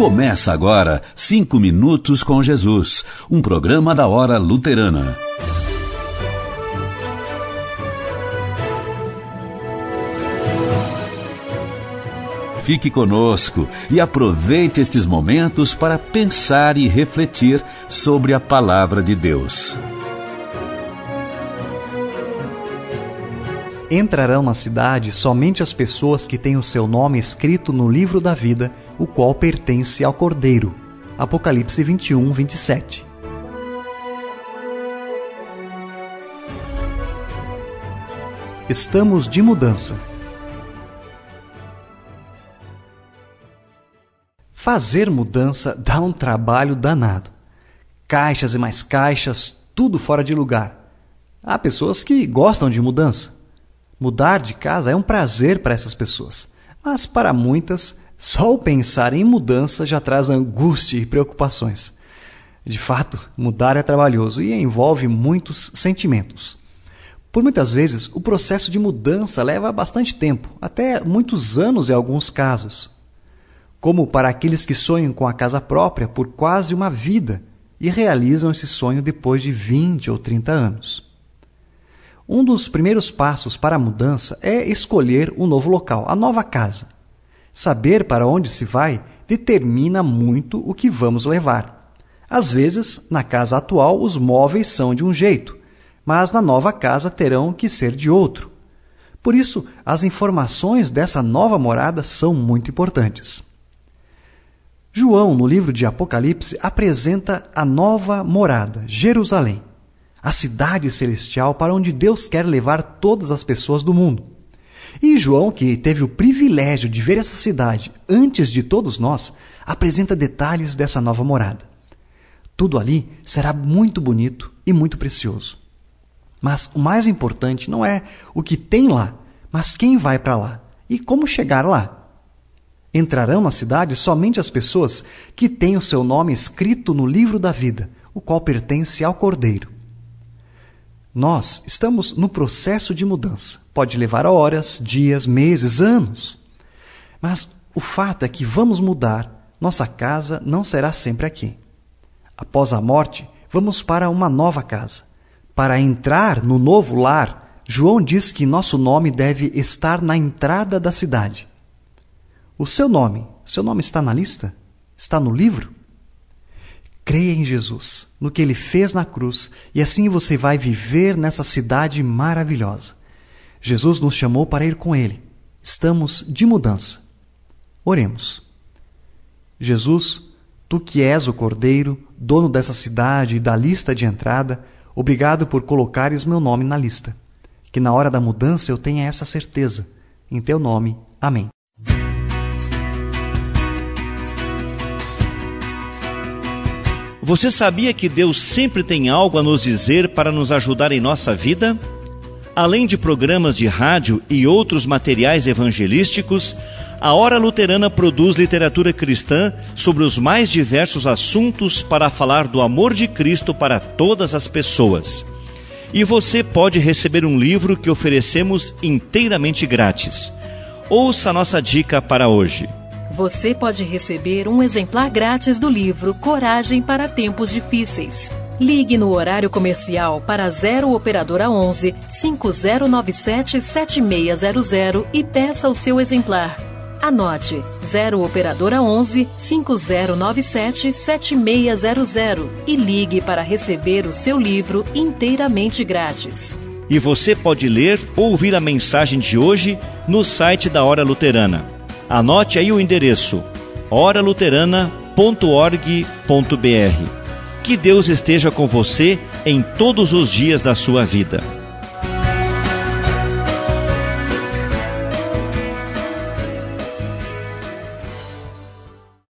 Começa agora 5 Minutos com Jesus, um programa da Hora Luterana. Fique conosco e aproveite estes momentos para pensar e refletir sobre a Palavra de Deus. Entrarão na cidade somente as pessoas que têm o seu nome escrito no livro da vida, o qual pertence ao Cordeiro. Apocalipse 21, 27. Estamos de mudança. Fazer mudança dá um trabalho danado. Caixas e mais caixas, tudo fora de lugar. Há pessoas que gostam de mudança. Mudar de casa é um prazer para essas pessoas, mas para muitas, só o pensar em mudança já traz angústia e preocupações. De fato, mudar é trabalhoso e envolve muitos sentimentos. Por muitas vezes, o processo de mudança leva bastante tempo, até muitos anos em alguns casos. Como para aqueles que sonham com a casa própria por quase uma vida e realizam esse sonho depois de 20 ou 30 anos. Um dos primeiros passos para a mudança é escolher um novo local, a nova casa. Saber para onde se vai determina muito o que vamos levar. Às vezes, na casa atual, os móveis são de um jeito, mas na nova casa terão que ser de outro. Por isso, as informações dessa nova morada são muito importantes. João, no livro de Apocalipse, apresenta a nova morada, Jerusalém, a cidade celestial para onde Deus quer levar todas as pessoas do mundo. E João, que teve o privilégio de ver essa cidade antes de todos nós, apresenta detalhes dessa nova morada. Tudo ali será muito bonito e muito precioso. Mas o mais importante não é o que tem lá, mas quem vai para lá e como chegar lá. Entrarão na cidade somente as pessoas que têm o seu nome escrito no livro da vida, o qual pertence ao Cordeiro. Nós estamos no processo de mudança. Pode levar horas, dias, meses, anos. Mas o fato é que vamos mudar. Nossa casa não será sempre aqui. Após a morte, vamos para uma nova casa. Para entrar no novo lar, João diz que nosso nome deve estar na entrada da cidade. O seu nome está na lista? Está no livro? Creia em Jesus, no que Ele fez na cruz, e assim você vai viver nessa cidade maravilhosa. Jesus nos chamou para ir com Ele. Estamos de mudança. Oremos. Jesus, Tu que és o Cordeiro, dono dessa cidade e da lista de entrada, obrigado por colocares meu nome na lista. Que na hora da mudança eu tenha essa certeza. Em Teu nome. Amém. Você sabia que Deus sempre tem algo a nos dizer para nos ajudar em nossa vida? Além de programas de rádio e outros materiais evangelísticos, a Hora Luterana produz literatura cristã sobre os mais diversos assuntos para falar do amor de Cristo para todas as pessoas. E você pode receber um livro que oferecemos inteiramente grátis. Ouça a nossa dica para hoje. Você pode receber um exemplar grátis do livro Coragem para Tempos Difíceis. Ligue no horário comercial para 0 Operadora 11 5097 7600 e peça o seu exemplar. Anote 0 Operadora 11 5097 7600 e ligue para receber o seu livro inteiramente grátis. E você pode ler ou ouvir a mensagem de hoje no site da Hora Luterana. Anote aí o endereço, oraluterana.org.br. Que Deus esteja com você em todos os dias da sua vida.